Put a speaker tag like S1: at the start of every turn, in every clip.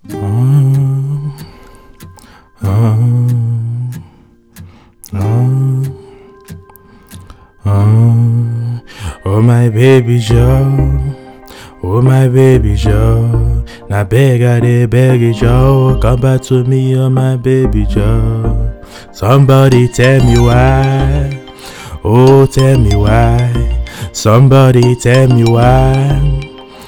S1: Oh, oh, oh, oh, oh my baby Joe, oh my baby Joe. Now beg you Joe, come back to me, oh my baby Joe. Somebody tell me why, oh tell me why. Somebody tell me why,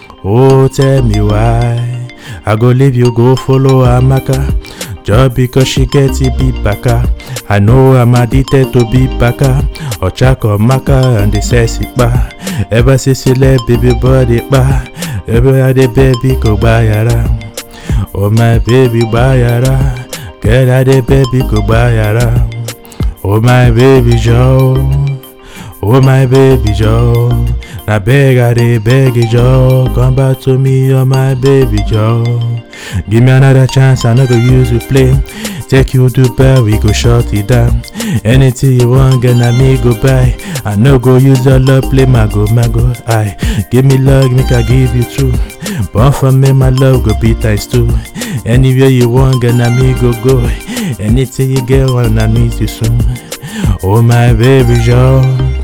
S1: oh tell me why. I go leave you go follow Amaka, just because she gets it beat baka. I know I'm addicted to beat baka. Ochako Maka and the sexy ba. Ever since you let baby body ba, everybody baby go bayara. Oh my baby bayara, get out the baby go bayara. Oh my baby Joe, oh my baby Joe. Now beg you Joe, come back to me, oh my baby Joe. Give me another chance, I no go use you play. Take you to Dubai, we go shut it down. Anything you want, gonna me go buy. I no go use your love play, mago. Aye, give me love, make I give you true. Born for me, my love go be ×2. Anywhere you want, gonna me go. Anything you get, wanna meet you soon. Oh my baby Joe,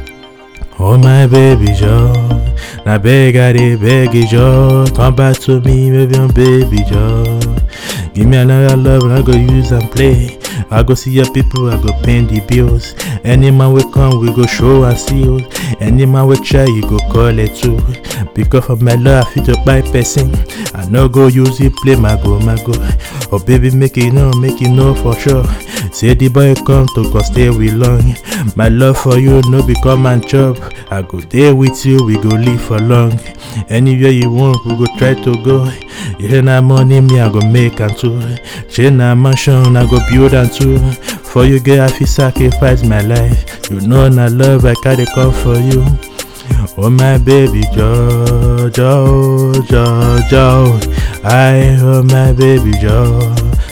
S1: oh my baby Joe. Now beg you Joe, come back to me, baby Joe. Give me another love and I go use and play. I go see your people, I go pay the bills. Any man will come, we go show and see. Any man will try, you go call it too. Because of my love, I fit to buy person. I no go use it, play my go. Oh baby, make it know for sure. Say the boy come to go stay with long. My love for you no become and chop. I go there with you, we go live for long. Anywhere you want, we go try to go. You hear na money, me I go make and too. She na mansion, I go build and too. For you girl, I feel sacrifice my life. You know na love, I carry come for you. Oh my baby Joe. I oh my baby Joe.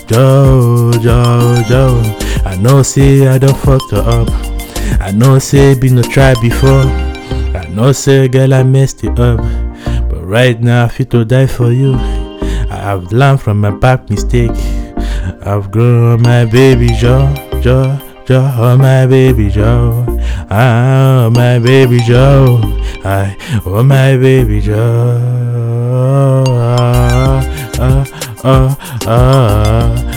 S1: I know say I don't fucked her up. I know say been no try before. I know say girl I messed it up. But right now I feel to die for you. I have learned from my back mistake. I've grown, oh my baby Joe. Oh my baby Joe. Ah, oh my baby Joe. I, oh my baby Joe.